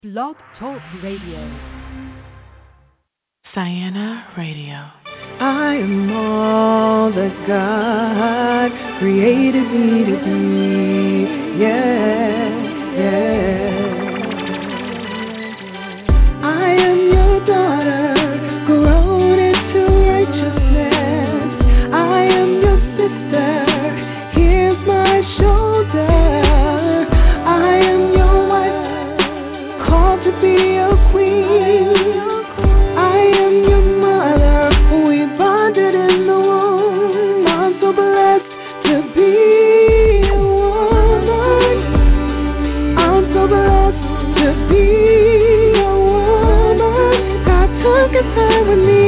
Blog Talk Radio. Sienna Radio. I am all that God created me to be. Yeah, yeah. I am your daughter, grown into righteousness. I am your sister. Here's my shoulder. I am your wife, called to be a queen. I am your mother, we bonded in the womb. I'm so blessed to be a woman. I'm so blessed to be a woman. God took his time with me,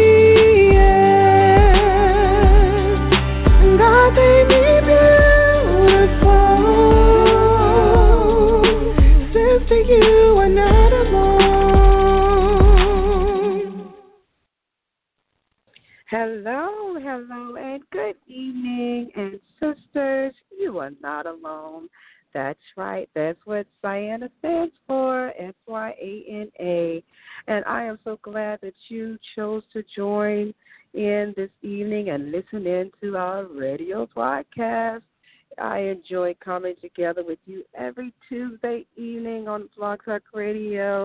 yeah. And God made me beautiful. Says to you, I'm not alone. Hello, and good evening. And sisters, you are not alone. That's right. That's what Sienna stands for, SYANA. And I am so glad that you chose to join in this evening and listen in to our radio broadcast. I enjoy coming together with you every Tuesday evening on Blog Talk Radio.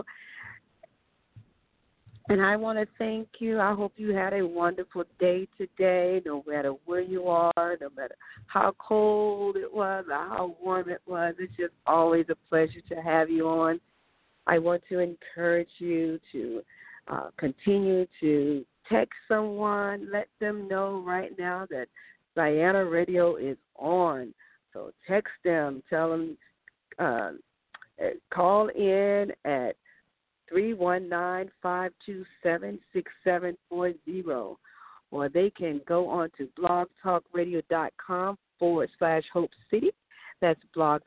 And I want to thank you. I hope you had a wonderful day today, no matter where you are, no matter how cold it was or how warm it was. It's just always a pleasure to have you on. I want to encourage you to continue to text someone. Let them know right now that Sienna Radio is on. So text them. Tell them, call in at 319-527-6740, or they can go on to blogtalkradio.com/Hope City. That's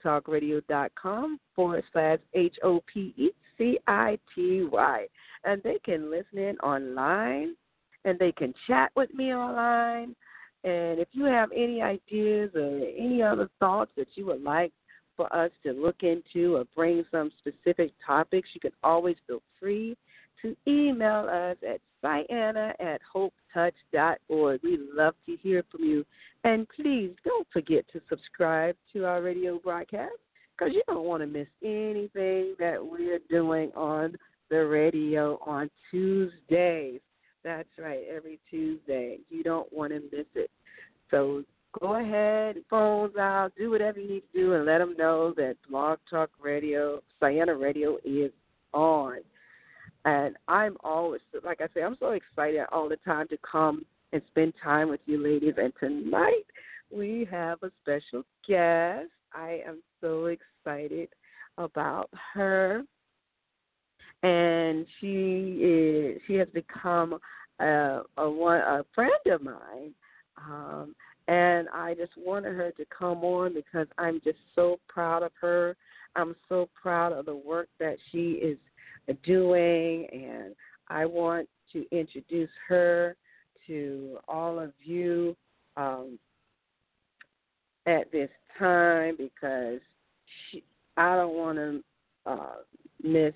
blogtalkradio.com/HOPECITY. And they can listen in online, and they can chat with me online. And if you have any ideas or any other thoughts that you would like for us to look into or bring some specific topics, you can always feel free to email us at Sienna@hopetouch.org. We love to hear from you. And please don't forget to subscribe to our radio broadcast, because you don't want to miss anything that we're doing on the radio on Tuesdays. That's right, every Tuesday. You don't want to miss it. So go ahead, phones out, do whatever you need to do, and let them know that Blog Talk Radio, Sienna Radio, is on. And I'm always, like I say, I'm so excited all the time to come and spend time with you ladies. And tonight we have a special guest. I am so excited about her. And she has become a friend of mine. And I just wanted her to come on because I'm just so proud of her. I'm so proud of the work that she is doing, and I want to introduce her to all of you at this time, because I don't want to miss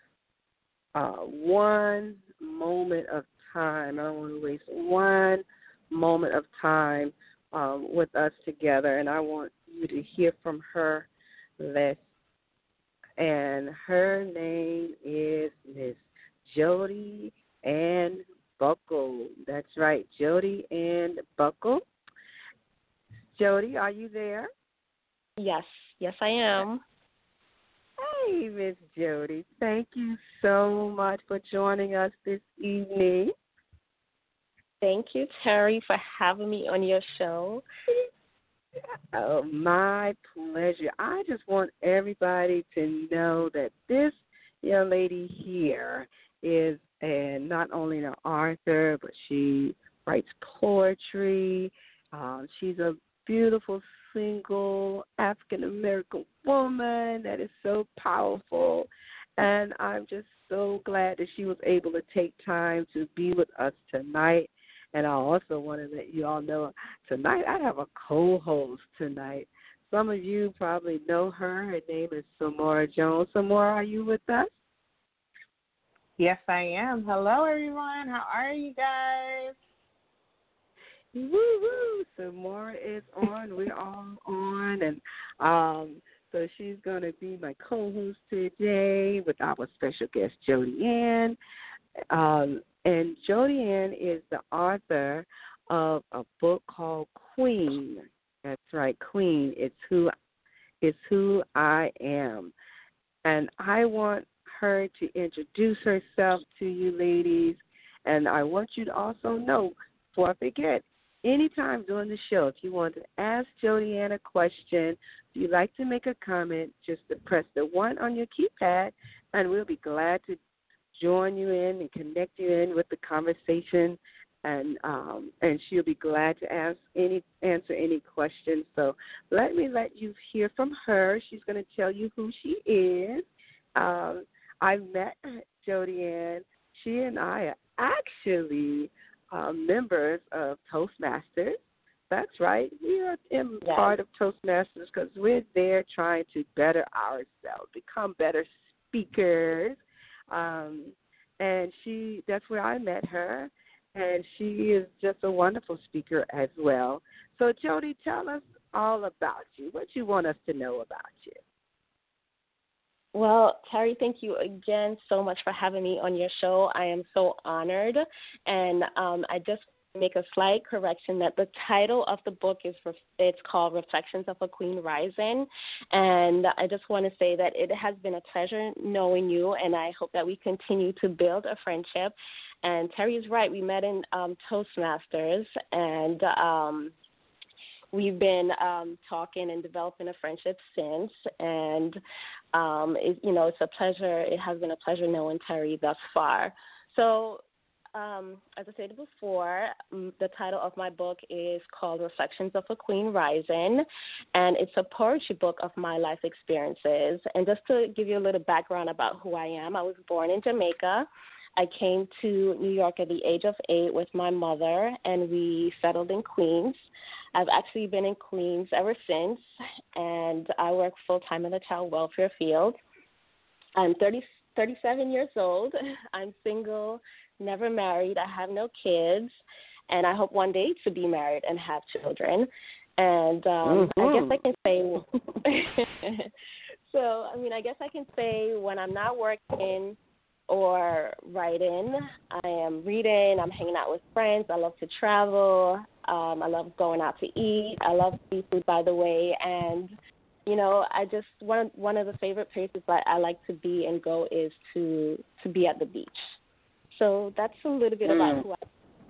one moment of time. I don't want to waste one moment of time with us together, and I want you to hear from her list. And her name is Miss Jody Ann Buckle. That's right, Jody Ann Buckle. Jody, are you there? Yes, I am. Hey, Miss Jody, thank you so much for joining us this evening. Thank you, Terry, for having me on your show. Oh, my pleasure. I just want everybody to know that this young lady here is not only an author, but she writes poetry. She's a beautiful, single African-American woman that is so powerful. And I'm just so glad that she was able to take time to be with us tonight. And I also want to let you all know tonight I have a co-host tonight. Some of you probably know her. Her name is Samora Jones. Samora, are you with us? Yes, I am. Hello, everyone. How are you guys? Woo-woo. Samora is on. We're all on. And so she's going to be my co-host today with our special guest, Jody Ann. And Jody Ann is the author of a book called Queen. That's right, Queen. It's who I am. And I want her to introduce herself to you ladies. And I want you to also know, before I forget, anytime during the show, if you want to ask Jody Ann a question, if you'd like to make a comment, just to press the 1 on your keypad, and we'll be glad to join you in and connect you in with the conversation. And she'll be glad to answer any questions. So let you hear from her. She's going to tell you who she is. I met Jody Ann. She and I are actually members of Toastmasters. That's right. We are part of Toastmasters because we're there trying to better ourselves, become better speakers. And that's where I met her. And she is just a wonderful speaker as well. So, Jody, tell us all about you. What you want us to know about you? Well, Terry, thank you again so much for having me on your show. I am so honored. And I just make a slight correction that the title of the book it's called Reflections of a Queen Rising. And I just want to say that it has been a pleasure knowing you, and I hope that we continue to build a friendship. And Terry is right. We met in Toastmasters, and we've been talking and developing a friendship since. And, it's a pleasure. It has been a pleasure knowing Terry thus far. So, as I said before, the title of my book is called Reflections of a Queen Rising, and it's a poetry book of my life experiences. And just to give you a little background about who I am, I was born in Jamaica. I came to New York at the age of 8 with my mother, and we settled in Queens. I've actually been in Queens ever since, and I work full-time in the child welfare field. I'm 37 years old. I'm single, never married. I have no kids, and I hope one day to be married and have children. And I guess I can say I guess I can say when I'm not working or writing, I am reading, I'm hanging out with friends, I love to travel, I love going out to eat, I love seafood, by the way, and, I just, one of the favorite places that I like to be and go is to be at the beach. So that's a little bit about who I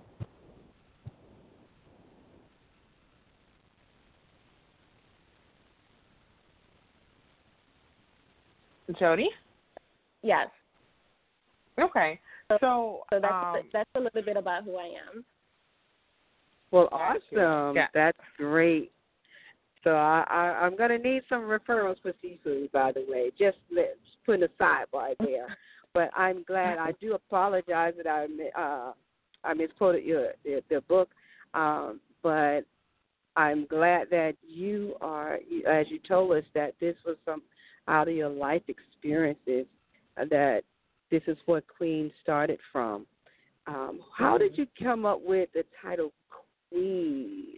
am. Jody? Yes. Okay. So that's a little bit about who I am. Well, awesome. Yeah. That's great. So I'm going to need some referrals for seafood, by the way. Just putting a sidebar there. But I'm glad. I do apologize that I misquoted the book. But I'm glad that you are, as you told us, that this was some out of your life experiences that this is what Queen started from. How did you come up with the title Queen?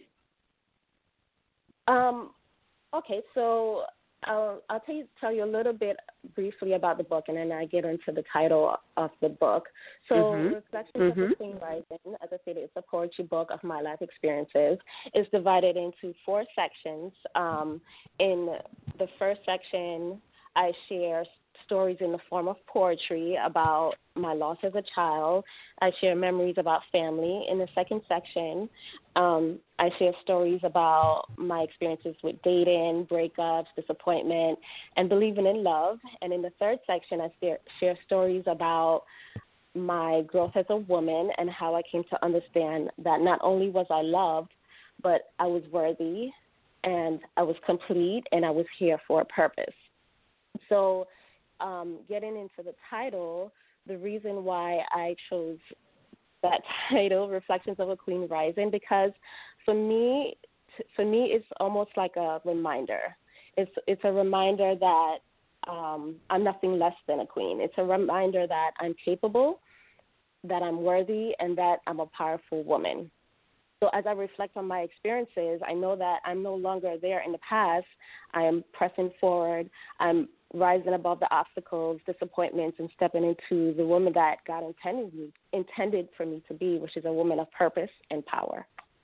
Okay, so I'll tell you a little bit briefly about the book, and then I get into the title of the book. So Reflections of a Queen Rising, as I said, it's a poetry book of my life experiences. It's divided into 4 sections. In the first section, I share stories in the form of poetry about my loss as a child. I share memories about family. In the second section, I share stories about my experiences with dating, breakups, disappointment, and believing in love. And in the third section, I share stories about my growth as a woman and how I came to understand that not only was I loved, but I was worthy and I was complete and I was here for a purpose. So getting into the title, the reason why I chose that title, Reflections of a Queen Rising, because for me for me, it's almost like a reminder. It's a reminder that I'm nothing less than a queen. It's a reminder that I'm capable, that I'm worthy, and that I'm a powerful woman. So as I reflect on my experiences, I know that I'm no longer there in the past. I am pressing forward. I'm rising above the obstacles, disappointments, and stepping into the woman that God intended for me to be, which is a woman of purpose and power.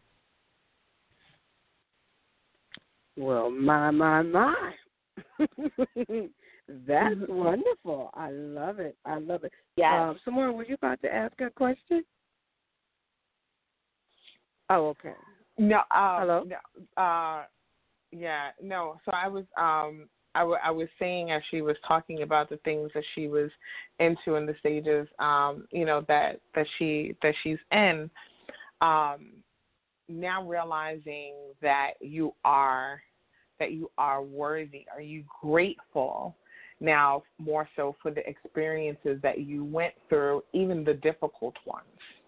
Well, my. That's wonderful. I love it. Yes. Samora, were you about to ask a question? Oh, okay. No. Hello? No. Yeah. No. So I was I was saying, as she was talking about the things that she was into in the stages, that she's in, now realizing that you are worthy. Are you grateful now more so for the experiences that you went through, even the difficult ones?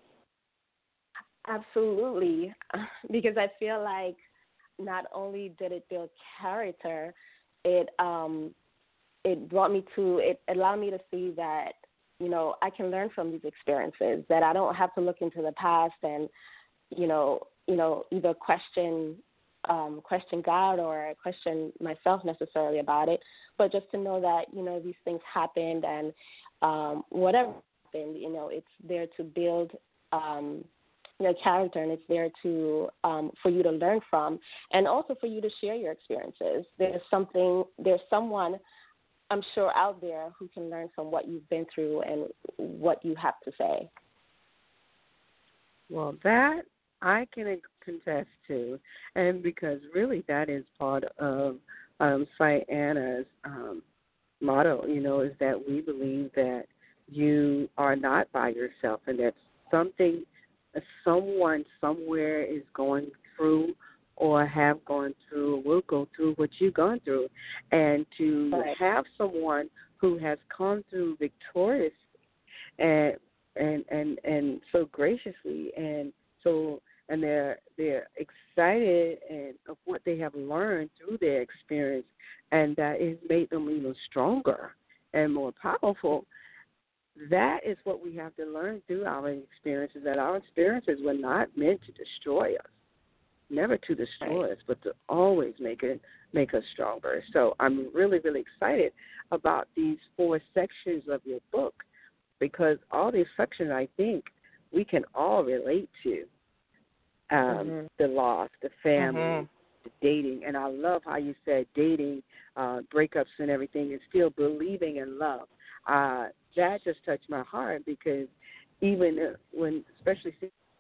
Absolutely, because I feel like not only did it build character, it allowed me to see that, I can learn from these experiences, that I don't have to look into the past and, either question God or question myself necessarily about it, but just to know that, these things happened and whatever happened, it's there to build character, and it's there to for you to learn from, and also for you to share your experiences. There's someone I'm sure out there who can learn from what you've been through and what you have to say. Well, that I can contest to, and because really that is part of Sight Anna's motto, is that we believe that you are not by yourself, and that someone somewhere is going through or have gone through or will go through what you've gone through. And to have someone who has come through victoriously and so graciously and they're excited and of what they have learned through their experience, and that has made them even stronger and more powerful. That is what we have to learn through our experiences, that our experiences were not meant to destroy us, never to destroy us, but to always make us stronger. So I'm really, really excited about these 4 sections of your book, because all these sections, I think, we can all relate to. The loss, the family, the dating. And I love how you said dating, breakups and everything, and still believing in love. That just touched my heart, because even when, especially,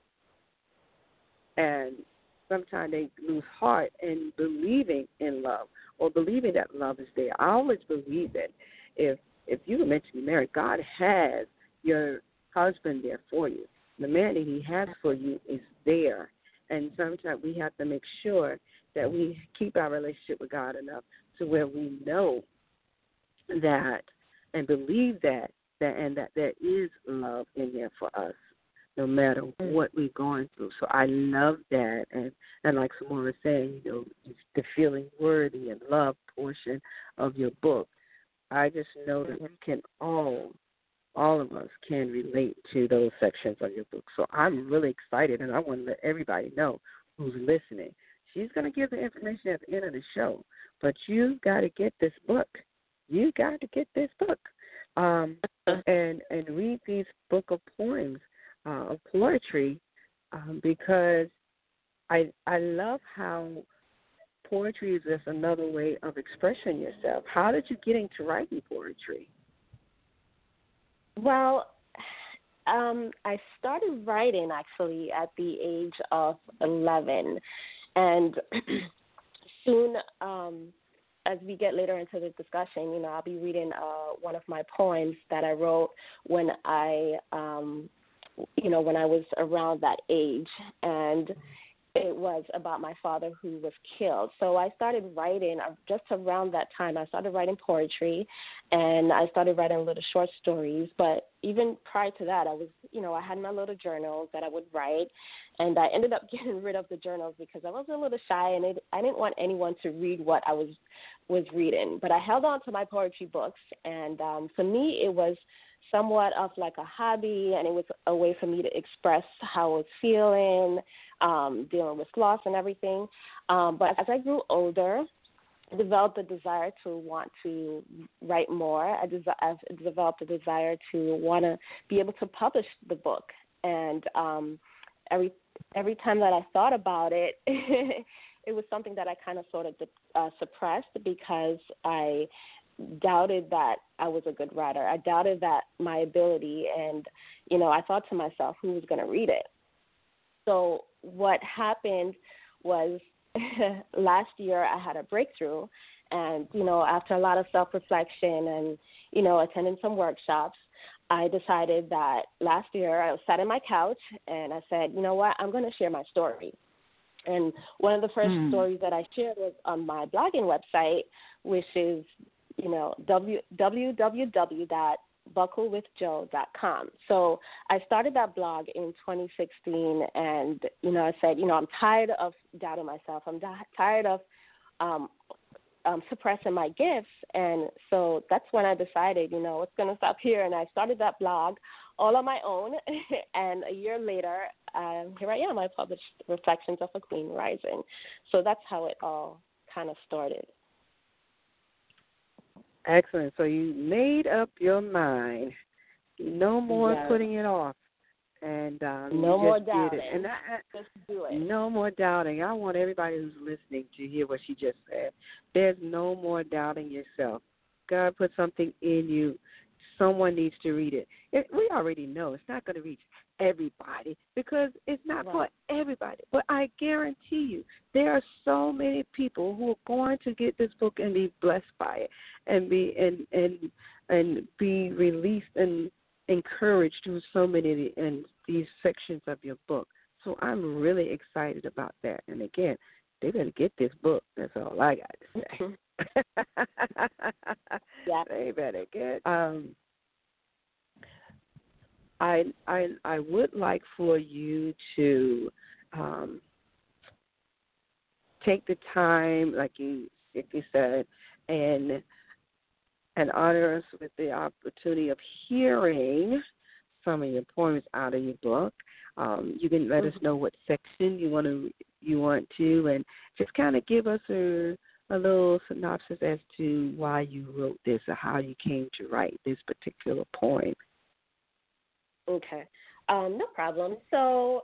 and sometimes they lose heart in believing in love or believing that love is there. I always believe that if you were meant to be married, God has your husband there for you. The man that he has for you is there. And sometimes we have to make sure that we keep our relationship with God enough to where we know that and believe that there is love in there for us, no matter what we're going through. So I love that. And like someone was saying, the feeling worthy and love portion of your book, I just know that we can all of us can relate to those sections of your book. So I'm really excited, and I want to let everybody know who's listening. She's going to give the information at the end of the show, but you've got to get this book. You got to get this book and read these book of poems, of poetry, because I love how poetry is just another way of expressing yourself. How did you get into writing poetry? Well, I started writing actually at the age of 11, and soon, as we get later into the discussion, I'll be reading one of my poems that I wrote when I was around that age, and it was about my father who was killed. So I started writing just around that time. I started writing poetry, and I started writing little short stories. But even prior to that, I had my little journals that I would write, and I ended up getting rid of the journals because I was a little shy, and I didn't want anyone to read what I was reading. But I held on to my poetry books, and for me, it was somewhat of like a hobby, and it was a way for me to express how I was feeling, dealing with loss and everything. But as I grew older, I developed a desire to want to write more. I developed a desire to want to be able to publish the book. And every time that I thought about it, it was something that I kind of sort of suppressed because I doubted that I was a good writer. I doubted that my ability, and, I thought to myself, who was going to read it? So what happened was last year I had a breakthrough, and, after a lot of self-reflection and, attending some workshops, I decided that last year I sat on my couch and I said, you know what, I'm going to share my story. And one of the first stories that I shared was on my blogging website, which is www.bucklewithjoe.com. So I started that blog in 2016, and, I said, I'm tired of doubting myself. I'm tired of suppressing my gifts. And so that's when I decided, it's going to stop here. And I started that blog all on my own. And a year later, here I am. I published Reflections of a Queen Rising. So that's how it all kind of started. Excellent. So you made up your mind. No more putting it off. And no more doubting. And just do it. No more doubting. I want everybody who's listening to hear what she just said. There's no more doubting yourself. God put something in you. Someone needs to read it. We already know it's not going to reach everybody because it's not for everybody. But I guarantee you there are so many people who are going to get this book and be blessed by it and be released and encouraged through so many in these sections of your book. So I'm really excited about that. And again, they better get this book. That's all I got to say. Yeah. They better get. I would like for you to take the time, like you said, and honor us with the opportunity of hearing some of your poems out of your book. You can let us know what section you want to, and just kind of give us a little synopsis as to why you wrote this or how you came to write this particular poem. Okay, no problem. So,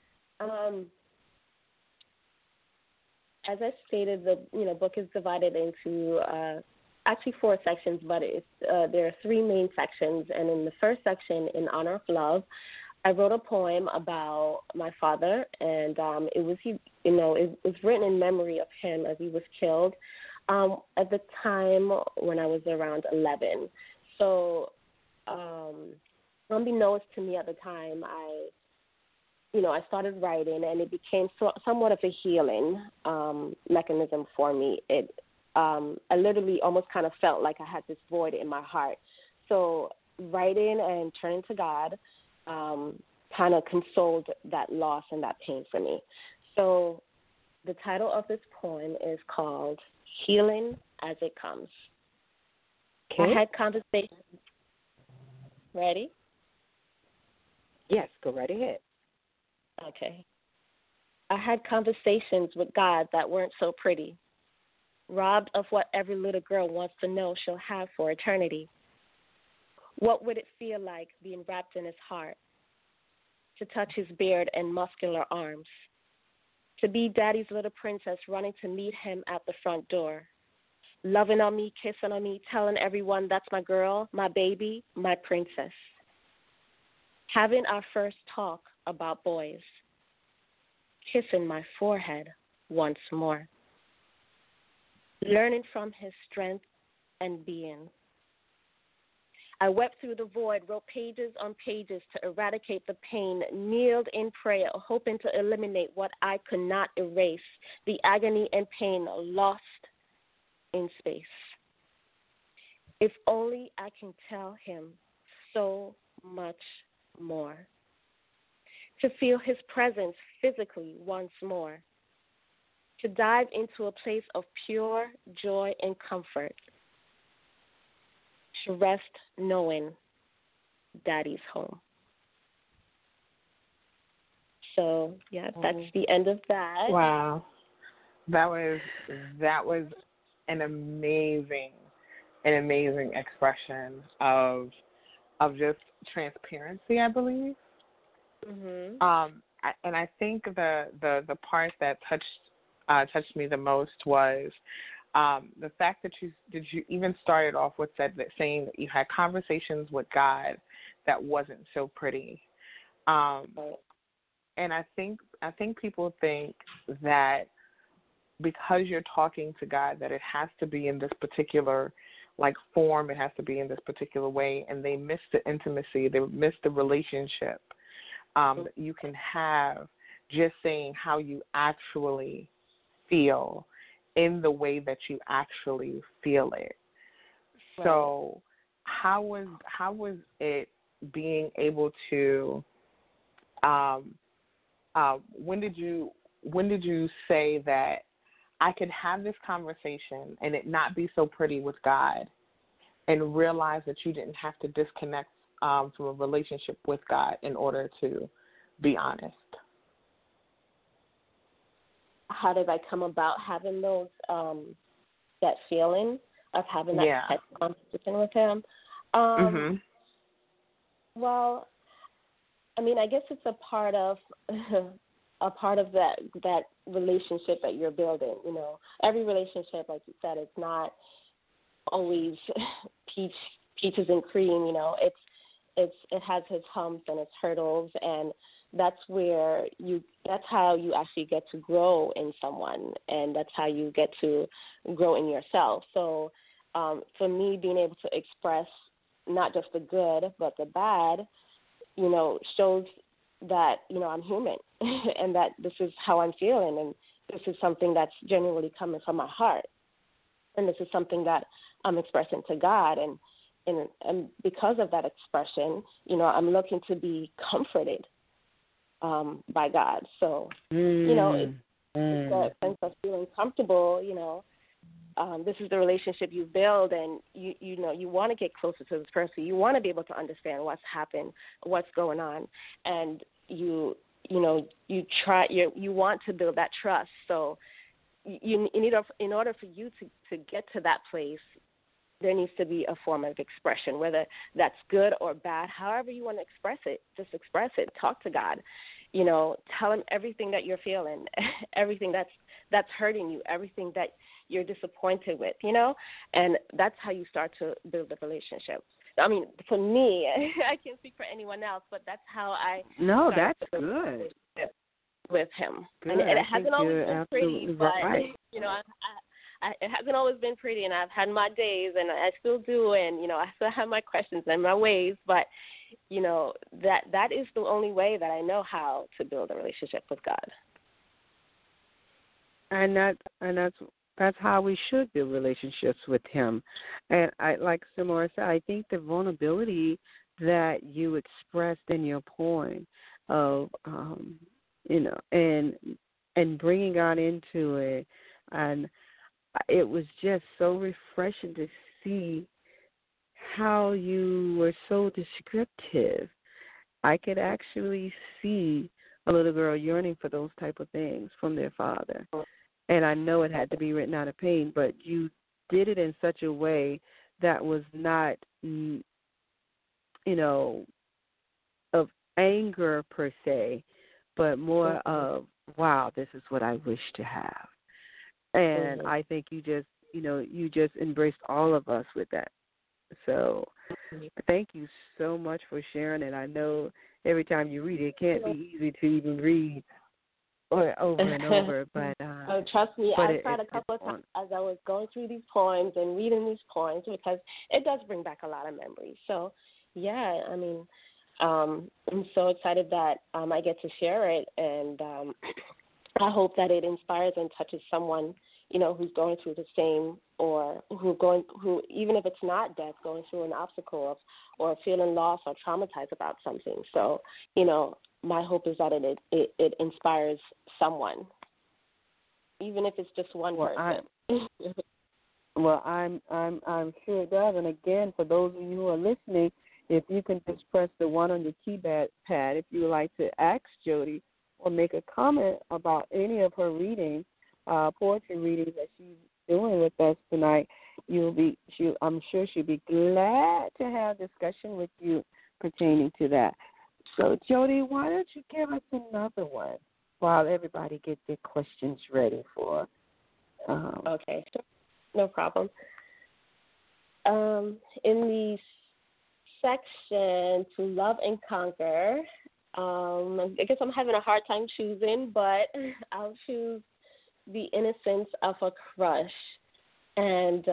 as I stated, the book is divided into actually 4 sections, but there are 3 main sections. And in the first section, In Honor of Love, I wrote a poem about my father, and it was written in memory of him as he was killed at the time when I was around 11. So, unbeknownst to me at the time, I started writing, and it became somewhat of a healing mechanism for me. I literally almost kind of felt like I had this void in my heart. So writing and turning to God kind of consoled that loss and that pain for me. So the title of this poem is called Healing as It Comes. Okay. I had conversations. Ready? Yes, go right ahead. Okay. I had conversations with God that weren't so pretty, robbed of what every little girl wants to know she'll have for eternity. What would it feel like being wrapped in his heart, to touch his beard and muscular arms, to be daddy's little princess running to meet him at the front door, loving on me, kissing on me, telling everyone that's my girl, my baby, my princess. Having our first talk about boys, kissing my forehead once more, learning from his strength and being. I wept through the void, wrote pages on pages to eradicate the pain, kneeled in prayer, hoping to eliminate what I could not erase, the agony and pain lost in space. If only I can tell him so much more. To feel his presence physically once more. To dive into a place of pure joy and comfort. To rest knowing Daddy's home. So, yeah, that's the end of that. Wow. That was an amazing expression of just transparency, I believe. Mm-hmm. And I think the part that touched me the most was the fact that you even started off with saying that you had conversations with God that wasn't so pretty. And I think people think that because you're talking to God that it has to be in this particular form, it has to be in this particular way, and they miss the intimacy, they miss the relationship that you can have just saying how you actually feel in the way that you actually feel it. Right. So how was it being able to when did you say that I could have this conversation and it not be so pretty with God and realize that you didn't have to disconnect from a relationship with God in order to be honest? How did I come about having those that feeling of having that type of conversation with him? Well, I mean, I guess it's a part of that relationship that you're building. You know, every relationship, like you said, it's not always peaches and cream. You know, it has its humps and its hurdles, and that's how you actually get to grow in someone, and that's how you get to grow in yourself. So for me, being able to express not just the good but the bad, you know, shows that, you know, I'm human and that this is how I'm feeling, and this is something that's genuinely coming from my heart, and this is something that I'm expressing to God, and because of that expression, you know, I'm looking to be comforted by God. So, you know, it's that sense of feeling comfortable, you know. This is the relationship you build, and you know, you want to get closer to this person. You want to be able to understand what's happened, what's going on, and you want to build that trust. So you need, in order for you to get to that place, there needs to be a form of expression, whether that's good or bad. However you want to express it, just express it. Talk to God. You know, tell him everything that you're feeling, everything that's hurting you, everything that you're disappointed with, you know, and that's how you start to build a relationship. I mean, for me, I can't speak for anyone else, but that's how I that's good with him. Good. And it hasn't always been pretty, but right. You know, it hasn't always been pretty, and I've had my days, and I still do, and you know, I still have my questions and my ways, but you know, that is the only way that I know how to build a relationship with God. And that's how we should build relationships with him. And I, like Samora said, I think the vulnerability that you expressed in your poem of, you know, and bringing God into it, and it was just so refreshing to see how you were so descriptive. I could actually see a little girl yearning for those type of things from their father. And I know it had to be written out of pain, but you did it in such a way that was not, you know, of anger per se, but more of, wow, this is what I wish to have. And I think you just embraced all of us with that. So thank you so much for sharing it. I know every time you read it, it can't be easy to even read or over and over, but oh, trust me, but I tried a couple of times as I was going through these poems and reading these poems because it does bring back a lot of memories. So, yeah, I mean, I'm so excited that I get to share it, and I hope that it inspires and touches someone, you know, who's going through the same, or who even if it's not death, going through an obstacle or feeling lost or traumatized about something. So, you know, my hope is that it inspires someone, even if it's just one person. I'm sure it does. And again, for those of you who are listening, if you can just press the one on your keypad if you would like to ask Jody or make a comment about any of her readings, poetry readings that she's doing with us tonight, I'm sure she'll be glad to have discussion with you pertaining to that. So, Jody, why don't you give us another one while everybody gets their questions ready for? Okay, no problem. In the section to love and conquer, I guess I'm having a hard time choosing, but I'll choose the innocence of a crush. And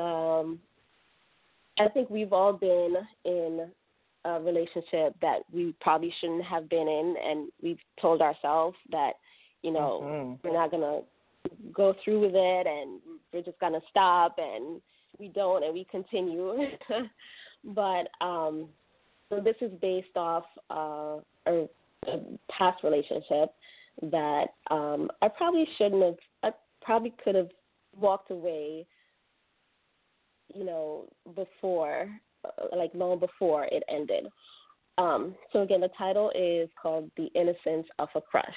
I think we've all been in a relationship that we probably shouldn't have been in, and we've told ourselves that, you know, we're not going to go through with it, and we're just going to stop, and we don't, and we continue. But so this is based off a past relationship that I probably shouldn't have. I probably could have walked away, you know, before, like long before it ended. So again, the title is called The Innocence of a Crush.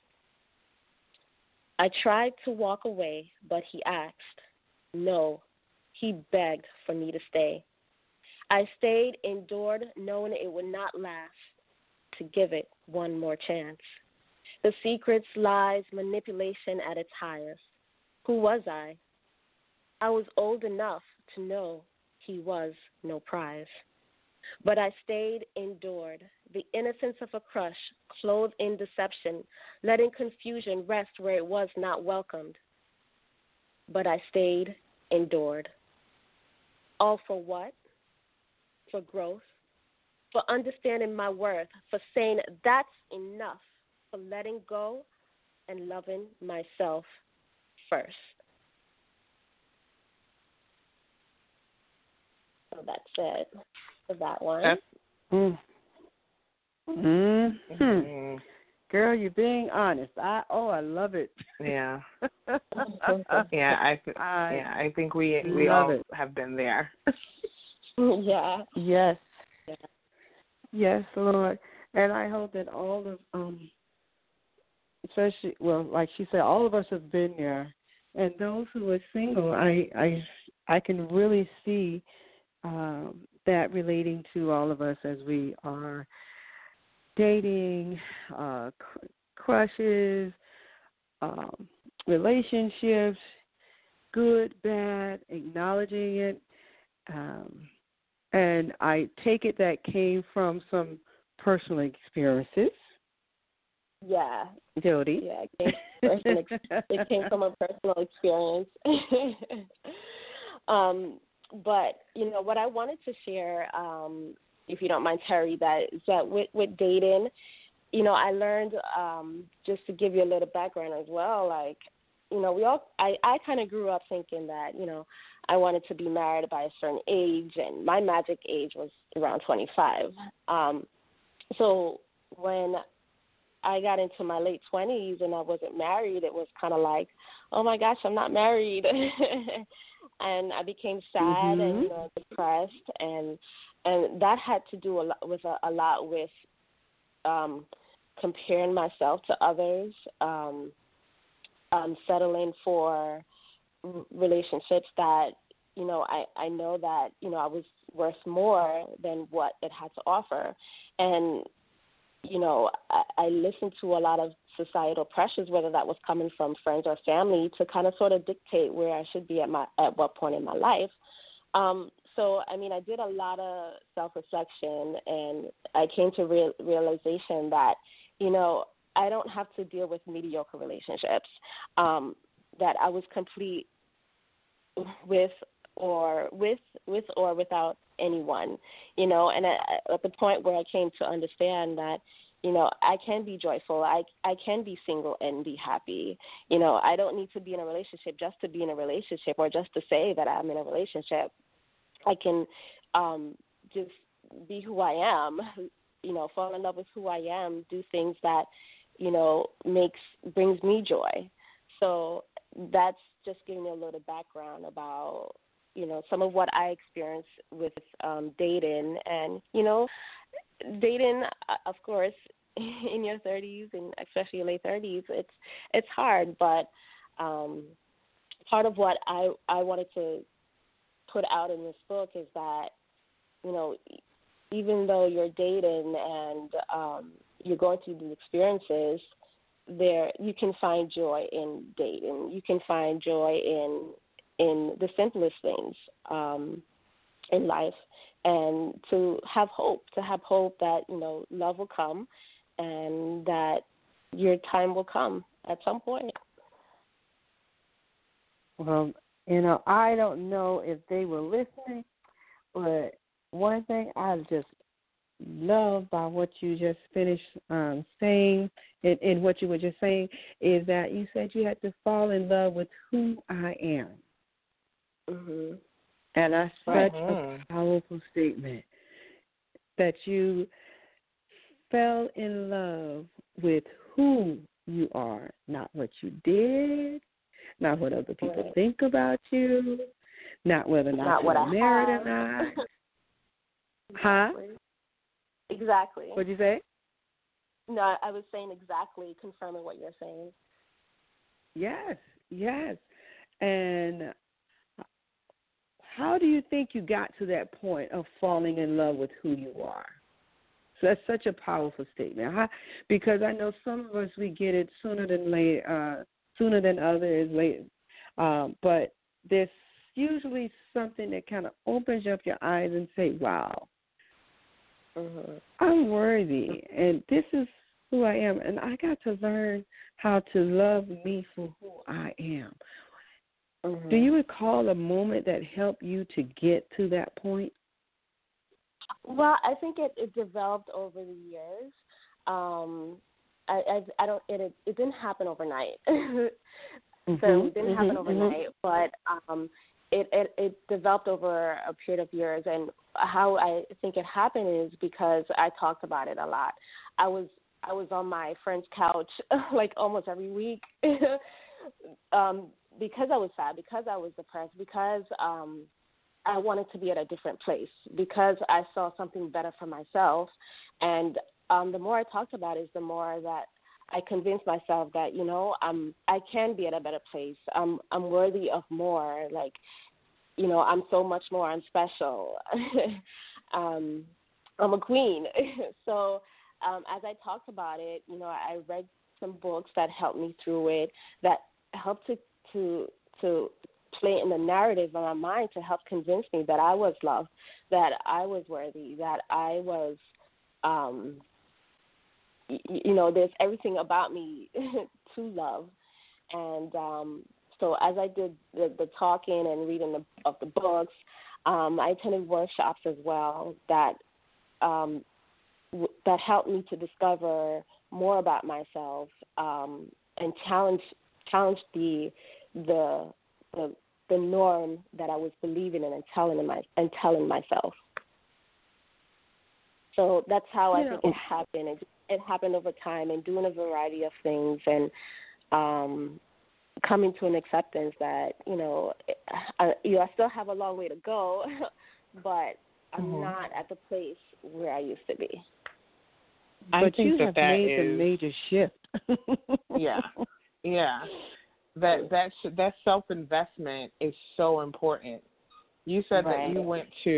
I tried to walk away, but he asked. No, he begged for me to stay. I stayed, endured, knowing it would not last, to give it one more chance. The secrets, lies, manipulation at its highest. Who was I? I was old enough to know he was no prize. But I stayed, endured, the innocence of a crush, clothed in deception, letting confusion rest where it was not welcomed. But I stayed, endured. All for what? For growth, for understanding my worth, for saying that's enough, for letting go and loving myself first. So that's it for that one. Girl, you're being honest. I love it. Yeah. I think we all have been there. Yeah. Yes. Yeah. Yes, Lord. And I hope that all of especially, well, like she said, all of us have been there. And those who are single, I can really see that relating to all of us as we are dating, crushes, relationships, good, bad, acknowledging it. And I take it that came from some personal experiences. Yeah. Jody? Yeah, it came from a personal experience. But, you know, what I wanted to share, if you don't mind, Terry, that with dating, you know, I learned, just to give you a little background as well, like, you know, I kind of grew up thinking that, you know, I wanted to be married by a certain age, and my magic age was around 25. So when I got into my late 20s and I wasn't married, it was kind of like, oh my gosh, I'm not married. And I became sad and, you know, depressed, and that had to do a lot with comparing myself to others, settling for relationships that, you know, I know that, you know, I was worth more than what it had to offer. And, you know, I listened to a lot of societal pressures, whether that was coming from friends or family, to kind of sort of dictate where I should be at what point in my life. So, I mean, I did a lot of self-reflection, and I came to realization that, you know, I don't have to deal with mediocre relationships, that I was complete with or without anyone, you know, and at the point where I came to understand that, you know, I can be joyful, I can be single and be happy, you know, I don't need to be in a relationship just to be in a relationship or just to say that I'm in a relationship. I can just be who I am, you know, fall in love with who I am, do things that, you know, brings me joy. So that's just giving me a little background about, you know, some of what I experienced with dating. And, you know, dating, of course, in your 30s and especially your late 30s, it's hard. But part of what I wanted to put out in this book is that, you know, even though you're dating and you're going through these experiences, you can find joy in dating. You can find joy in the simplest things in life, and to have hope that, you know, love will come and that your time will come at some point. Well, you know, I don't know if they were listening, but one thing I just love by what you just finished saying, and what you were just saying, is that you said you had to fall in love with who I am. Mm-hmm. And that's such a powerful statement, that you fell in love with who you are, not what you did, not what other people think about you, not whether or not you're married or not. Huh? Exactly. What'd you say? No, I was saying exactly, confirming what you're saying. Yes. And how do you think you got to that point of falling in love with who you are? So that's such a powerful statement. Because I know some of us, we get it sooner than others, later. But there's usually something that kind of opens up your eyes and say, wow, I'm worthy, and this is who I am, and I got to learn how to love me for who I am. Do you recall a moment that helped you to get to that point? Well, I think it developed over the years. It didn't happen overnight. So it didn't happen overnight, but it developed over a period of years. And how I think it happened is because I talked about it a lot. I was on my friend's couch like almost every week because I was sad, because I was depressed, because I wanted to be at a different place, because I saw something better for myself. And the more I talked about it, the more that I convinced myself that, you know, I can be at a better place. I'm worthy of more. Like, you know, I'm so much more. I'm special. I'm a queen. So as I talked about it, you know, I read some books that helped me through it, that helped to play in the narrative in my mind to help convince me that I was loved, that I was worthy, that I was, you know, there's everything about me to love. And so as I did the talking and reading of the books, I attended workshops as well that helped me to discover more about myself and challenge the norm that I was believing in and telling myself. So that's how I think it happened. It happened over time and doing a variety of things and coming to an acceptance that, you know, I still have a long way to go, but I'm not at the place where I used to be. But you have made a major shift. Yeah. That self-investment is so important. You said that you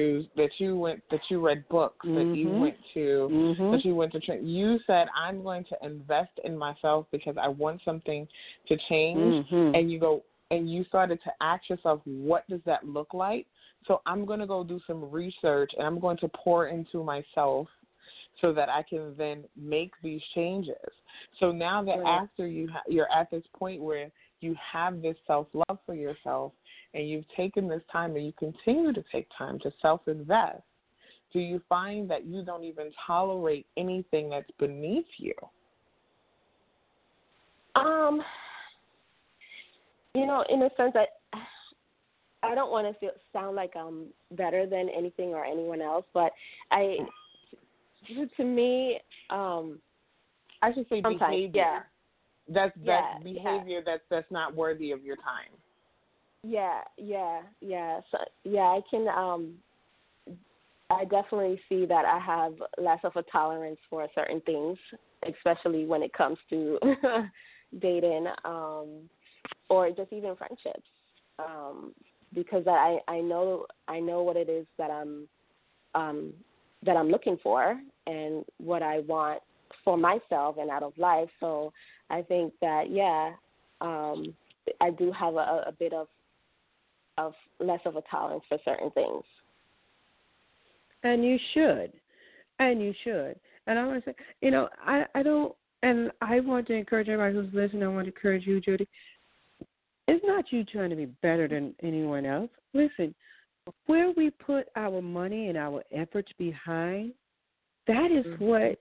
read books, that you went to, that you went to train. You said, I'm going to invest in myself because I want something to change. And you started to ask yourself, what does that look like? So I'm going to go do some research and I'm going to pour into myself so that I can then make these changes. So now that after you're at this point where you have this self-love for yourself and you've taken this time and you continue to take time to self-invest, do you find that you don't even tolerate anything that's beneath you? In a sense, I don't want to sound like I'm better than anything or anyone else, but to me, I should say behavior. Yeah. That's behavior that's not worthy of your time. Yeah. So, I can. I definitely see that I have less of a tolerance for certain things, especially when it comes to dating, or just even friendships, because I know what it is that I'm looking for and what I want for myself and out of life. So I think that I do have a bit of less of a tolerance for certain things. And you should. And I want to say, I don't, and I want to encourage everybody who's listening, I want to encourage you, Judy. It's not you trying to be better than anyone else. Listen, where we put our money and our efforts behind, that is what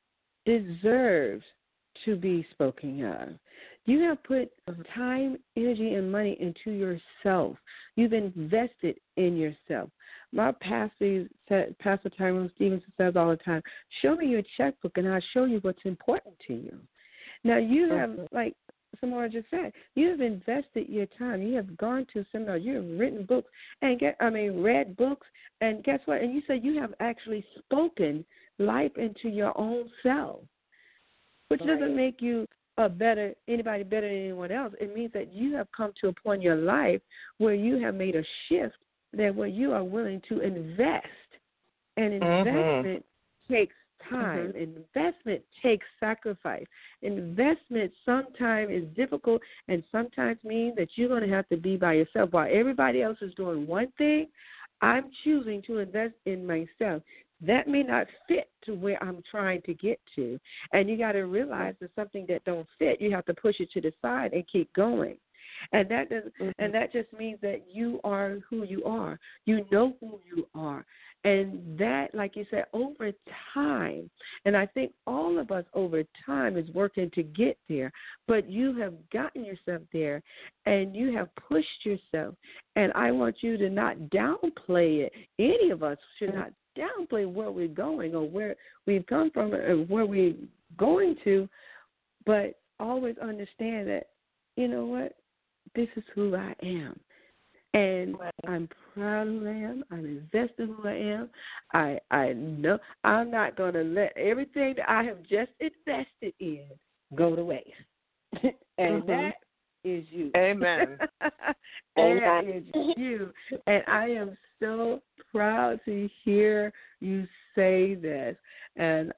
deserves to be spoken of. You have put time, energy, and money into yourself. You've invested in yourself. My pastor Tyrone Stevenson says all the time, show me your checkbook and I'll show you what's important to you. Now, you have, like Samara just said, you have invested your time. You have gone to seminars. You have written books and read books. And guess what? And you said you have actually spoken life into your own self, which doesn't make you anybody better than anyone else. It means that you have come to a point in your life where you have made a shift where you are willing to invest. And investment takes time. Investment takes sacrifice. Investment sometimes is difficult and sometimes means that you're going to have to be by yourself. While everybody else is doing one thing, I'm choosing to invest in myself. That may not fit to where I'm trying to get to. And you got to realize that something that don't fit, you have to push it to the side and keep going. And that does, and that just means that you are who you are. You know who you are. And that, like you said, over time, and I think all of us over time is working to get there, but you have gotten yourself there and you have pushed yourself. And I want you to not downplay it. Any of us should not downplay where we're going or where we've come from or where we're going to, but always understand that, you know what, this is who I am. And I'm proud of who I am. I'm invested in who I am. I know I'm not going to let everything that I have just invested in go to waste. And that is you. Amen. That is you. And I am so proud to hear you say this and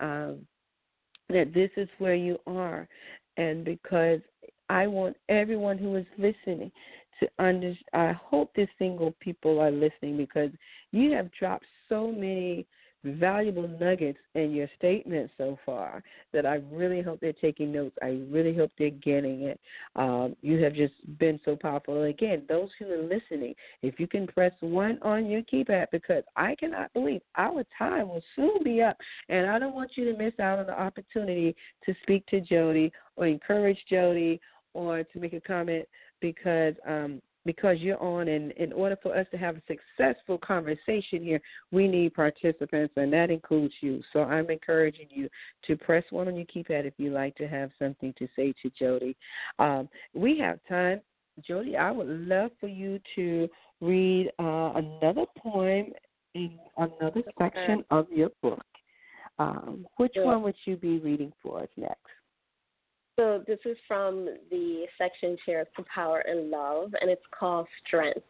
that this is where you are. And because I want everyone who is listening to understand. I hope the single people are listening because you have dropped so many valuable nuggets in your statement so far that I really hope they're taking notes. I really hope they're getting it. You have just been so powerful. And again, those who are listening, if you can press 1 on your keypad, because I cannot believe our time will soon be up, and I don't want you to miss out on the opportunity to speak to Jody or encourage Jody or to make a comment because you're on, and in order for us to have a successful conversation here, we need participants, and that includes you. So I'm encouraging you to press 1 on your keypad if you'd like to have something to say to Jody. We have time. Jody, I would love for you to read another poem in another section of your book. Which one would you be reading for us next? So this is from the section Cheers to Power and Love, and it's called Strength.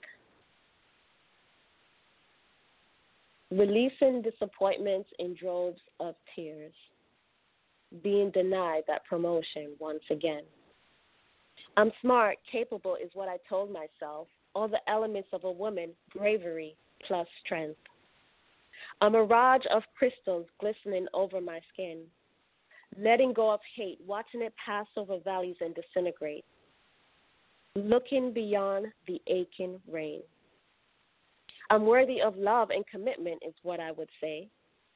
Releasing disappointments in droves of tears. Being denied that promotion once again. I'm smart, capable is what I told myself. All the elements of a woman, bravery plus strength. A mirage of crystals glistening over my skin. Letting go of hate, watching it pass over valleys and disintegrate. Looking beyond the aching rain. I'm worthy of love and commitment is what I would say.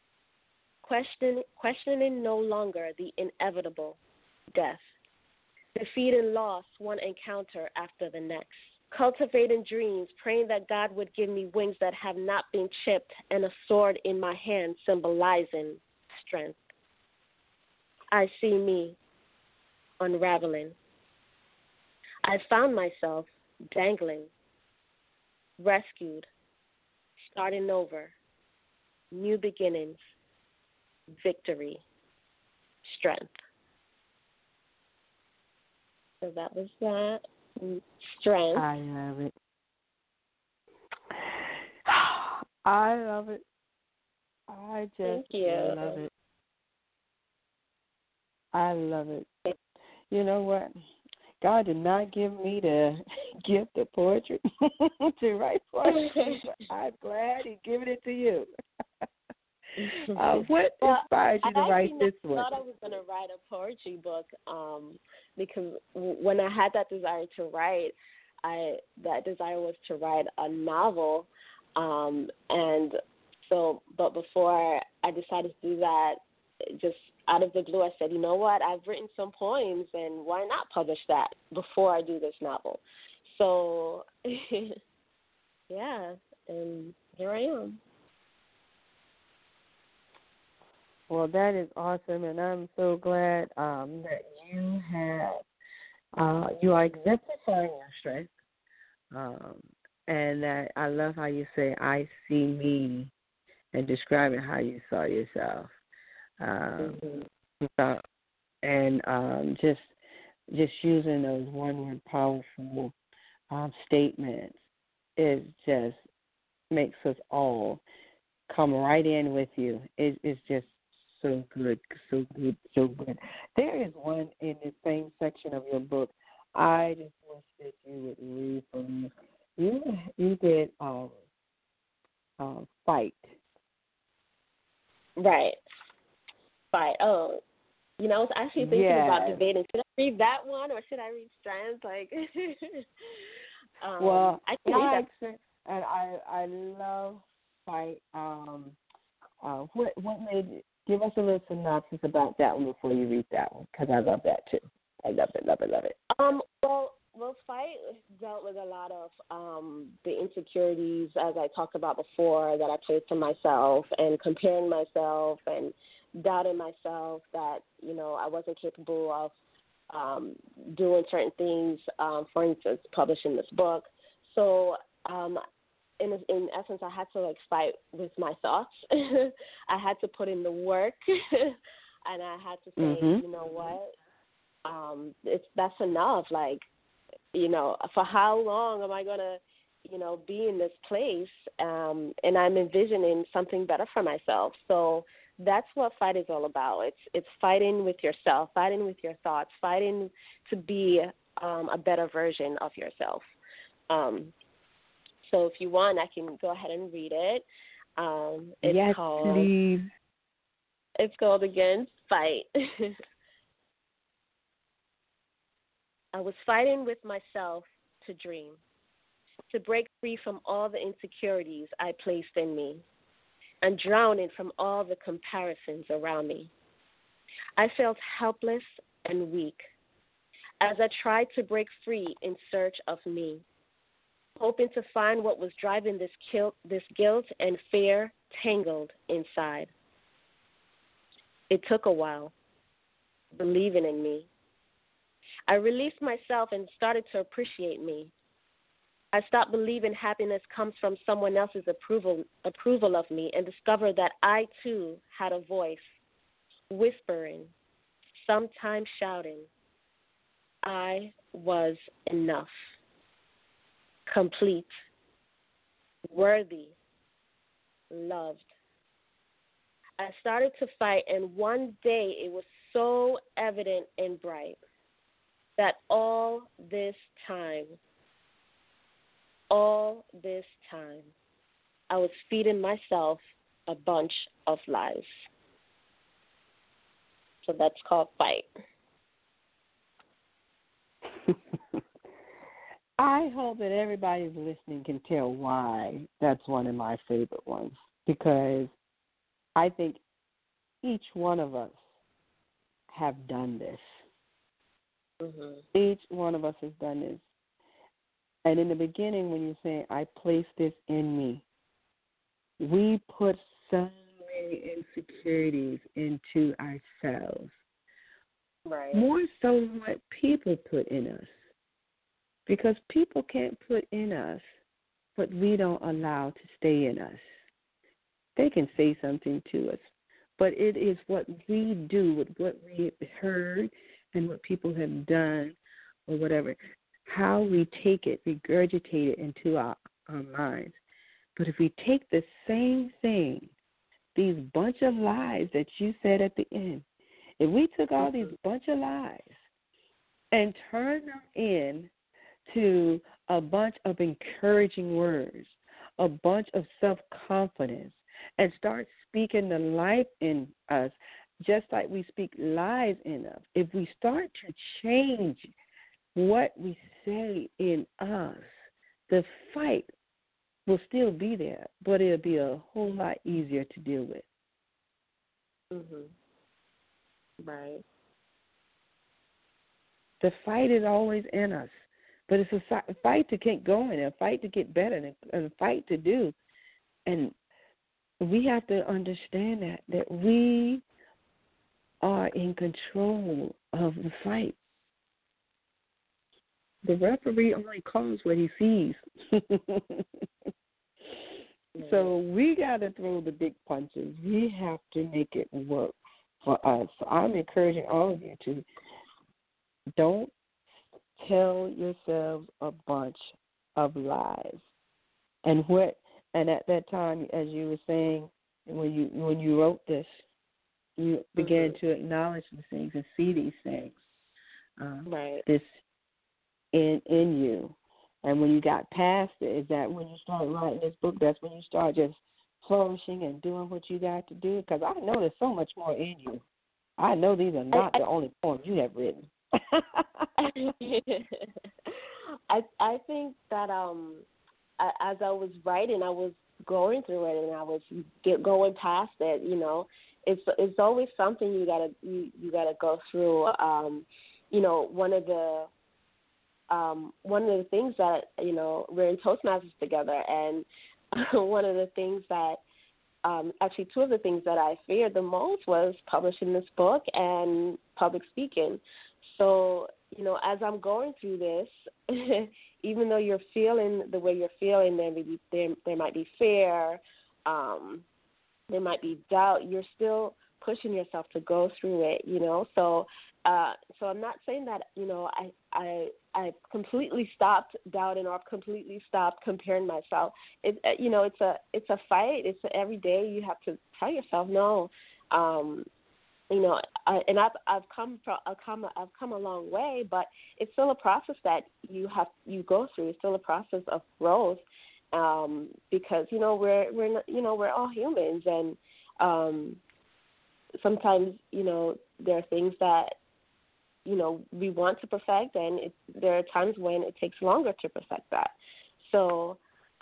Questioning no longer the inevitable, death. Defeating loss one encounter after the next. Cultivating dreams, praying that God would give me wings that have not been chipped and a sword in my hand symbolizing strength. I see me unraveling. I found myself dangling, rescued, starting over, new beginnings, victory, strength. So that was that. Strength. I love it. I love it. I just Thank you. love it. I love it. You know what? God did not give me the gift of poetry to write poetry, but I'm glad He given it to you. What inspired you to write this one? I thought I was going to write a poetry book because when I had that desire to write, that desire was to write a novel. And so, but before I decided to do that, just out of the blue, I said, you know what, I've written some poems, and why not publish that before I do this novel? So, yeah, and here I am. Well, that is awesome, and I'm so glad that you are exemplifying your strength, and that I love how you say, I see me, and describing how you saw yourself. Just using those one-word powerful statements, it just makes us all come right in with you. It's just so good, so good, so good. There is one in the same section of your book. I just wish that you would read for me. You did fight. Right. Fight. Oh, I was actually thinking about debating. Should I read that one or should I read Strands? Like, well, I can read that. And I love fight. What made? Give us a little synopsis about that one before you read that one, because I love that too. I love it, love it, love it. Well, fight dealt with a lot of the insecurities, as I talked about before, that I placed on myself, and comparing myself and doubting myself that I wasn't capable of doing certain things. For instance, publishing this book. So in essence, I had to fight with my thoughts. I had to put in the work, and I had to say, you know what, that's enough. For how long am I gonna, be in this place? And I'm envisioning something better for myself. So that's what fight is all about. It's fighting with yourself, fighting with your thoughts, fighting to be a better version of yourself. So if you want, I can go ahead and read it. Yes, please. It's called, again, Fight. I was fighting with myself to dream, to break free from all the insecurities I placed in me, and drowning from all the comparisons around me. I felt helpless and weak as I tried to break free in search of me, hoping to find what was driving this guilt and fear tangled inside. It took a while, believing in me. I released myself and started to appreciate me. I stopped believing happiness comes from someone else's approval of me, and discovered that I too had a voice, whispering, sometimes shouting, I was enough, complete, worthy, loved. I started to fight, and one day it was so evident and bright that all this time, I was feeding myself a bunch of lies. So that's called fight. I hope that everybody who's listening can tell why that's one of my favorite ones, because I think each one of us have done this. Mm-hmm. Each one of us has done this. And in the beginning, when you're saying, I place this in me, we put so many insecurities into ourselves. Right. More so than what people put in us. Because people can't put in us what we don't allow to stay in us. They can say something to us, but it is what we do with what we heard and what people have done or whatever, how we take it, regurgitate it into our minds. But if we take the same thing, these bunch of lies that you said at the end, if we took all these bunch of lies and turned them in to a bunch of encouraging words, a bunch of self-confidence, and start speaking the life in us, just like we speak lies in us. If we start to change what we say in us, the fight will still be there, but it'll be a whole lot easier to deal with. Right. The fight is always in us, but it's a fight to get going, a fight to get better, and a fight to do. And we have to understand that we are in control of the fight. The referee only calls what he sees. So we got to throw the big punches. We have to make it work for us. So I'm encouraging all of you to don't tell yourselves a bunch of lies. And at that time, as you were saying, when you wrote this, you began to acknowledge the things and see these things. Right. This in you. And when you got past it, is that when you started writing this book, that's when you start just flourishing and doing what you got to do? Because I know there's so much more in you. I know these are not the only poems you have written. I think that as I was writing, I was going through it and I was going past it. You know, it's always something you gotta go through. You know, one of the things that, you know, we're in Toastmasters together, and one of the things that actually two of the things that I feared the most was publishing this book and public speaking. So, you know, as I'm going through this, even though you're feeling the way you're feeling, there might be fear, there might be doubt, you're still pushing yourself to go through it, you know. So I'm not saying that, you know, I completely stopped doubting or completely stopped comparing myself. You know, it's a fight. It's every day you have to tell yourself no. You know, and I've come a long way, but it's still a process that you go through. It's still a process of growth, because you know we're all humans, and sometimes, you know, there are things that, you know, we want to perfect, and there are times when it takes longer to perfect that. So,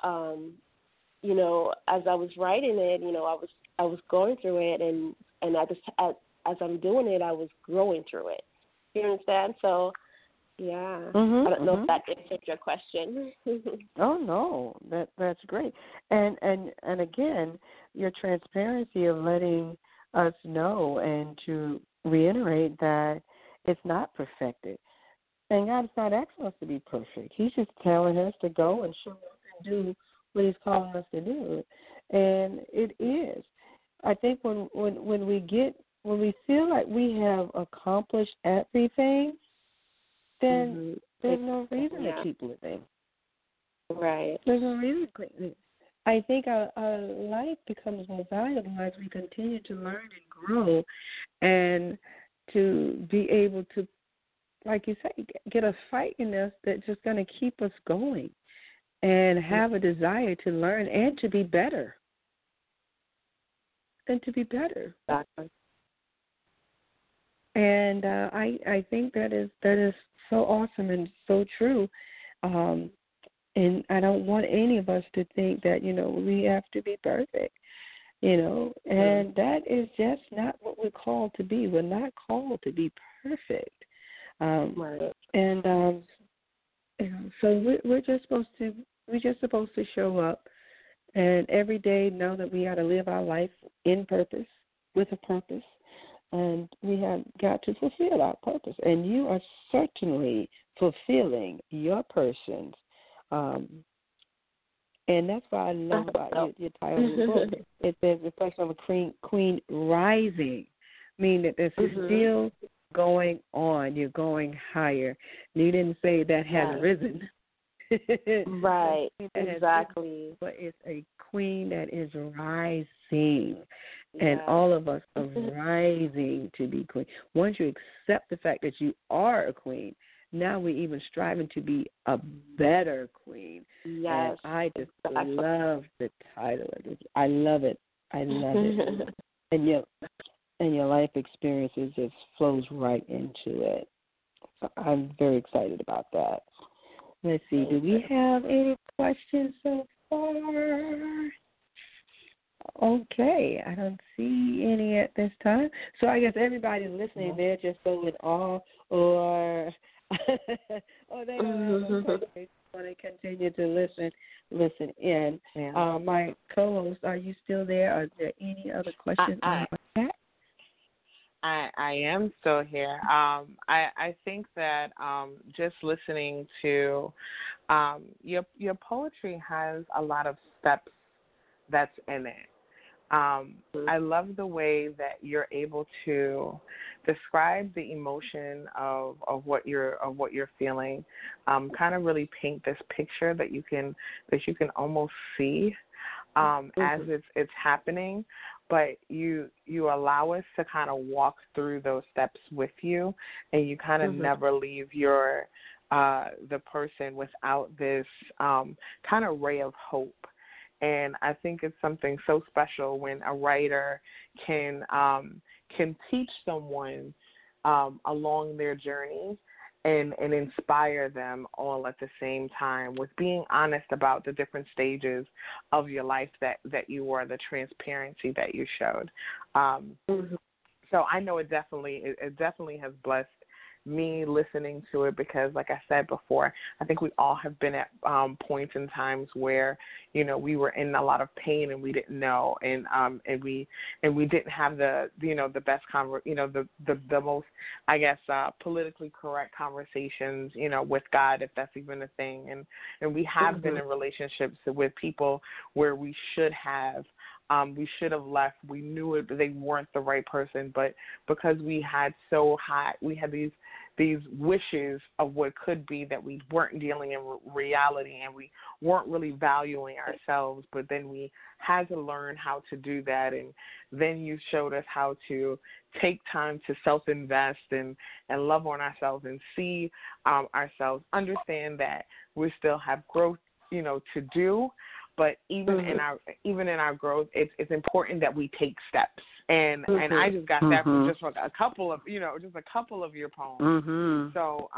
you know, as I was writing it, you know, I was going through it, and as I'm doing it, I was growing through it. You understand? So, yeah, I don't know if that answered your question. Oh no, that's great. And again, your transparency of letting us know and to reiterate that it's not perfected. And God's not asking us to be perfect. He's just telling us to go and show up and do what He's calling us to do. And it is. I think when we feel like we have accomplished everything, then there's no reason to keep living. Right. There's no reason to keep living. I think our life becomes more valuable as we continue to learn and grow, and to be able to, like you say, get a fight in us that's just going to keep us going and have a desire to learn and to be better. and to be better. Exactly. And I think that is so awesome and so true. And I don't want any of us to think that, we have to be perfect, and that is just not what we're called to be. We're not called to be perfect. Right. And so we're just supposed to show up and every day know that we got to live our life in purpose, with a purpose, and we have got to fulfill our purpose. And you are certainly fulfilling your person's. And that's what I love about your title of the book. It says Reflection of a Queen Rising, meaning that this is still going on. You're going higher. You didn't say that has risen. Right, exactly. But it's a queen that is rising, and all of us are rising to be queen. Once you accept the fact that you are a queen, now we're even striving to be a better queen. Yes. And I just love the title of this. I love it. I love it. And your life experiences just flows right into it. So I'm very excited about that. Let's see. Do we have any questions so far? Okay. I don't see any at this time. So I guess everybody listening, they're just so in awe or they don't have a question. They want to continue to listen in. Yeah. My co-host, are you still there? Are there any other questions on that? I am still here. I think that just listening to your poetry has a lot of steps that's in it. I love the way that you're able to describe the emotion of what you're feeling. Kind of really paint this picture that you can almost see as it's happening. But you allow us to kind of walk through those steps with you, and you kind of never leave the person without this kind of ray of hope. And I think it's something so special when a writer can teach someone along their journey and inspire them all at the same time with being honest about the different stages of your life that you were, the transparency that you showed. So I know it definitely has blessed me listening to it because, like I said before, I think we all have been at points in times where, we were in a lot of pain and we didn't know, and we didn't have the best the most, I guess, politically correct conversations, with God, if that's even a thing, and we have been in relationships with people where we should have left. We knew it, they weren't the right person, but because we had these wishes of what could be, that we weren't dealing in reality, and we weren't really valuing ourselves. But then we had to learn how to do that, and then you showed us how to take time to self-invest and love on ourselves and see ourselves, understand that we still have growth, to do. But even in our growth, it's important that we take steps. And I just got that from just a couple of your poems. So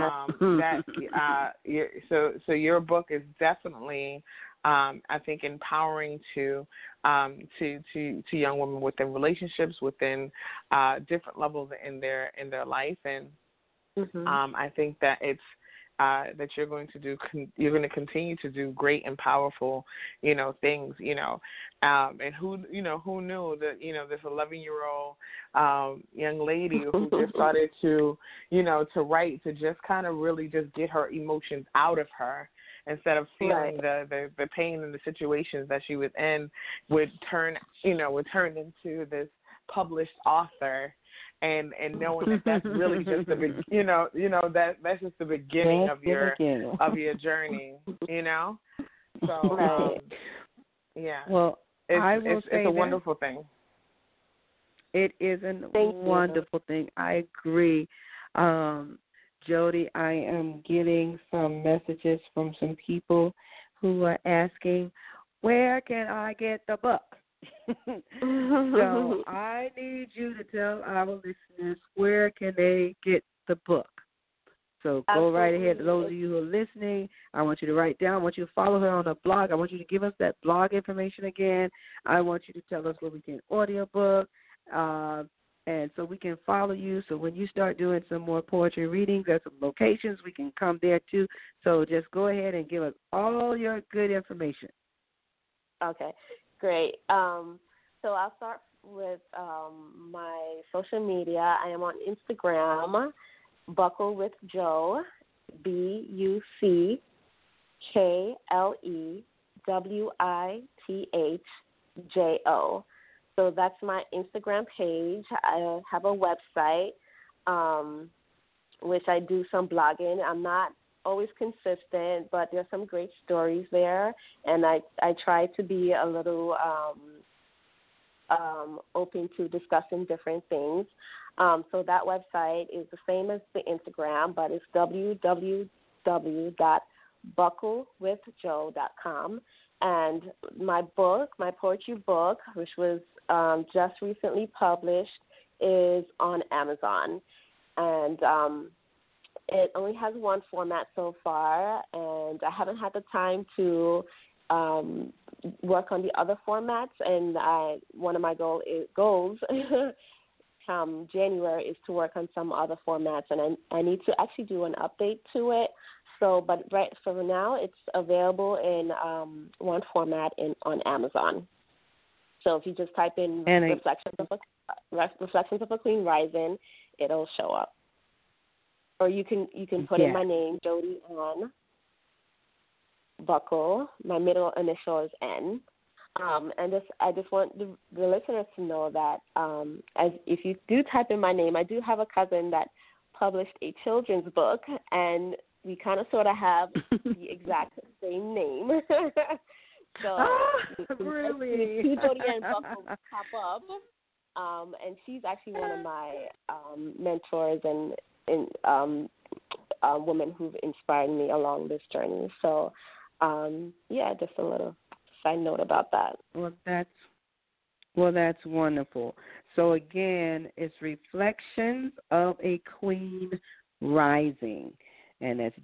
so your book is definitely I think empowering to young women within relationships, within different levels in their life, and I think that it's that you're going to continue to do great and powerful, things, and who knew that, this 11-year-old young lady who just started to write, to just kind of really just get her emotions out of her instead of feeling the pain and the situations that she was in, would turn into this published author. And knowing that's really just the that's just the beginning of your journey, So yeah. Well, it's a wonderful thing. It is a wonderful thing. I agree, Jody. I am getting some messages from some people who are asking, where can I get the book? So I need you to tell our listeners where can they get the book. So go right ahead. Those of you who are listening, I want you to write down. I want you to follow her on the blog. I want you to give us that blog information again. I want you to tell us where we can audiobook, and so we can follow you. So when you start doing some more poetry readings at some locations, we can come there too. So just go ahead and give us all your good information. Okay, great. So I'll start with my social media. I am on Instagram, Buckle with Jo, BUCKLEWITHJO. So that's my Instagram page. I have a website, which I do some blogging. I'm not always consistent, but there's some great stories there, and I try to be a little open to discussing different things. So that website is the same as the Instagram, but it's www.bucklewithjo.com. And my book, my poetry book, which was just recently published, is on Amazon. And it only has one format so far, and I haven't had the time to work on the other formats. And one of my goals January is to work on some other formats, and I need to actually do an update to it. So, but right for now, it's available in one format on Amazon. So if you just type in Reflections of a Queen Rising, it'll show up. Or you can put in my name, Jody Ann Buckle. My middle initial is N. And I just want the listeners to know that as if you do type in my name, I do have a cousin that published a children's book, and we kind of sort of have the exact same name. So really? Jody Ann Buckle pop up, and she's actually one of my mentors and women who've inspired me along this journey. So, just a little side note about that. Well, that's wonderful. So again, it's Reflections of a Queen Rising, and that's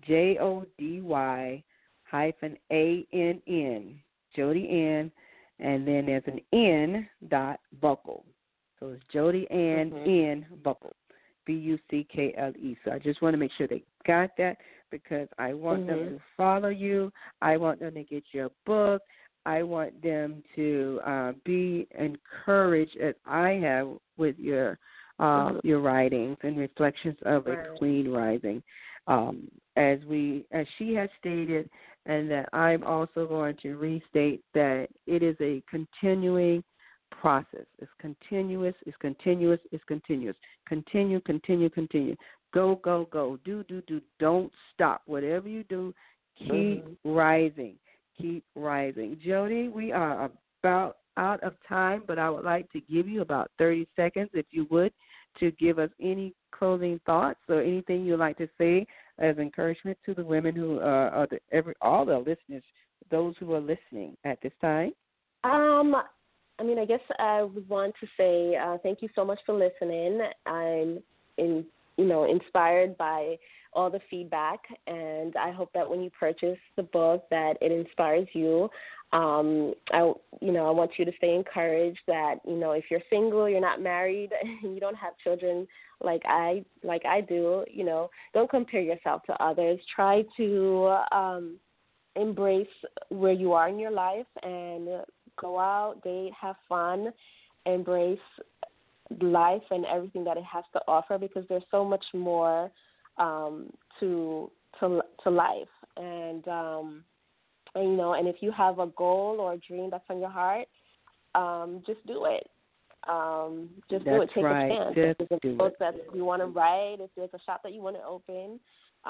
JODY-ANN, Jody Ann, and then there's an N .Buckle. So it's Jody Ann N Buckle, BUCKLE. So I just want to make sure they got that, because I want them to follow you. I want them to get your book. I want them to be encouraged, as I have with your writings and Reflections of a Queen Rising. As she has stated, and that I'm also going to restate, that it is a continuing process. It's continuous. It's continuous. It's continuous. Continue. Go. Do. Don't stop. Whatever you do, keep rising. Keep rising. Jody, we are about out of time, but I would like to give you about 30 seconds, if you would, to give us any closing thoughts or anything you'd like to say as encouragement to the women who are all the listeners, those who are listening at this time. I guess I would want to say thank you so much for listening. I'm inspired by all the feedback, and I hope that when you purchase the book that it inspires you. I want you to stay encouraged that, if you're single, you're not married, and you don't have children like I do, don't compare yourself to others. Try to embrace where you are in your life and go out, date, have fun, embrace life and everything that it has to offer, because there's so much more to life. And if you have a goal or a dream that's on your heart, just do it. Just do it. Take a chance. If there's a book that you want to write, if there's a shop that you want to open,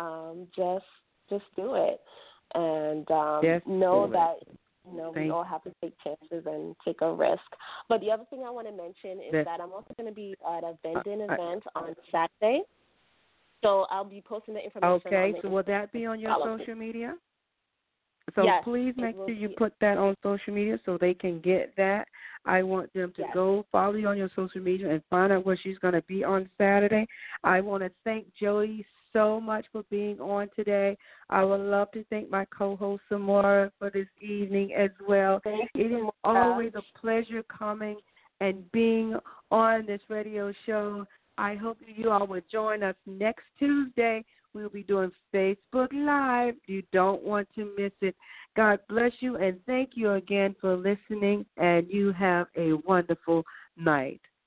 just do it. And know that we all have to take chances and take a risk. But the other thing I want to mention is that I'm also going to be at a vending event on Saturday. So I'll be posting the information. Okay, so will that be on your social media? So yes, please make will sure you be. put that on social media so they can get that. I want them to Yes. go follow you on your social media and find out where she's going to be on Saturday. I want to thank Jody so much for being on today. I would love to thank my co-host Samora for this evening as well. Thank It you, is Samora. always a pleasure coming and being on this radio show. I hope you all will join us next Tuesday. We'll be doing Facebook Live. You don't want to miss it. God bless you, and thank you again for listening, and you have a wonderful night.